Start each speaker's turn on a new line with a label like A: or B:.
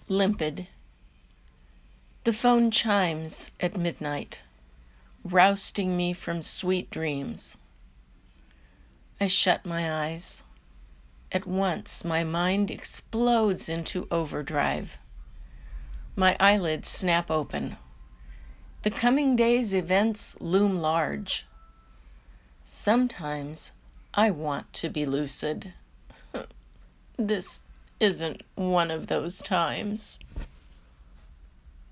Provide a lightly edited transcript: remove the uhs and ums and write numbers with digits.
A: Limpid. The phone chimes at midnight, rousting me from sweet dreams. I shut my eyes. At once my mind explodes into overdrive. My eyelids snap open. The coming day's events loom large. Sometimes I want to be lucid. This isn't one of those times.